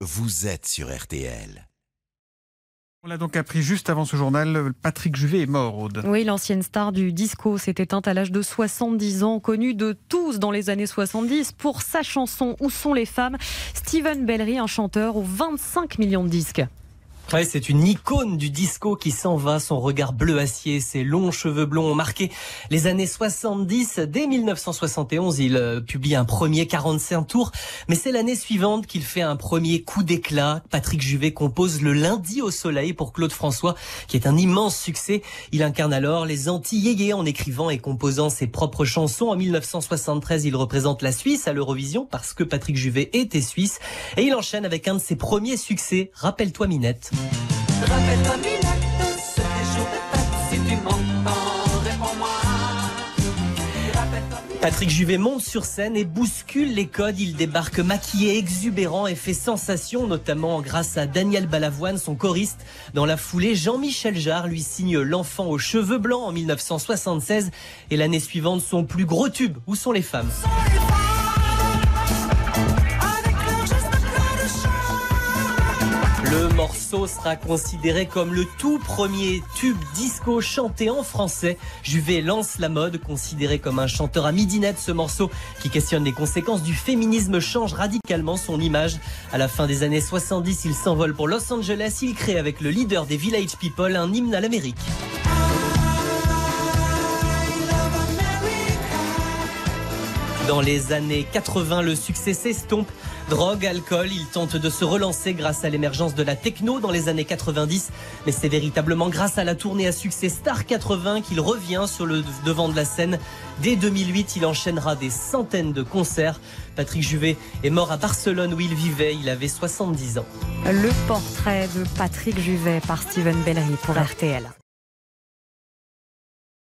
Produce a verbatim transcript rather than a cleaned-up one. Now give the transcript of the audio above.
vous êtes sur R T L. On l'a donc appris juste avant ce journal, Patrick Juvet est mort, Aude. Oui, l'ancienne star du disco s'est éteinte à l'âge de soixante-dix ans, connue de tous dans les années soixante-dix pour sa chanson « Où sont les femmes ?» Steven Bellery, un chanteur aux vingt-cinq millions de disques. Ouais, c'est une icône du disco qui s'en va, son regard bleu acier, ses longs cheveux blonds ont marqué les années soixante-dix. Dès mille neuf cent soixante et onze, il euh, publie un premier quarante-cinq tours, mais c'est l'année suivante qu'il fait un premier coup d'éclat. Patrick Juvet compose Le Lundi au Soleil pour Claude François, qui est un immense succès. Il incarne alors les anti-yéyés en écrivant et composant ses propres chansons. En mille neuf cent soixante-treize, il représente la Suisse à l'Eurovision parce que Patrick Juvet était suisse, et il enchaîne avec un de ses premiers succès, Rappelle-toi Minette. Rappelle-toi Minette, c'est des jours de fête, si tu m'entends, réponds-moi. Rappelle-toi Minette. Patrick Juvet monte sur scène et bouscule les codes. Il débarque maquillé, exubérant et fait sensation, notamment grâce à Daniel Balavoine, son choriste. Dans la foulée, Jean-Michel Jarre lui signe L'Enfant aux cheveux blancs en mille neuf cent soixante-seize. Et l'année suivante, son plus gros tube, Où sont les femmes ? Le morceau sera considéré comme le tout premier tube disco chanté en français. Juvet lance la mode, considéré comme un chanteur à midinette. Ce morceau qui questionne les conséquences du féminisme change radicalement son image. À la fin des années soixante-dix, il s'envole pour Los Angeles. Il crée avec le leader des Village People un hymne à l'Amérique. Dans les années quatre-vingts, le succès s'estompe. Drogue, alcool, il tente de se relancer grâce à l'émergence de la techno dans les années quatre-vingt-dix. Mais c'est véritablement grâce à la tournée à succès Star quatre-vingts qu'il revient sur le devant de la scène. Dès deux mille huit, il enchaînera des centaines de concerts. Patrick Juvet est mort à Barcelone où il vivait. Il avait soixante-dix ans. Le portrait de Patrick Juvet par Steven Bellery pour R T L.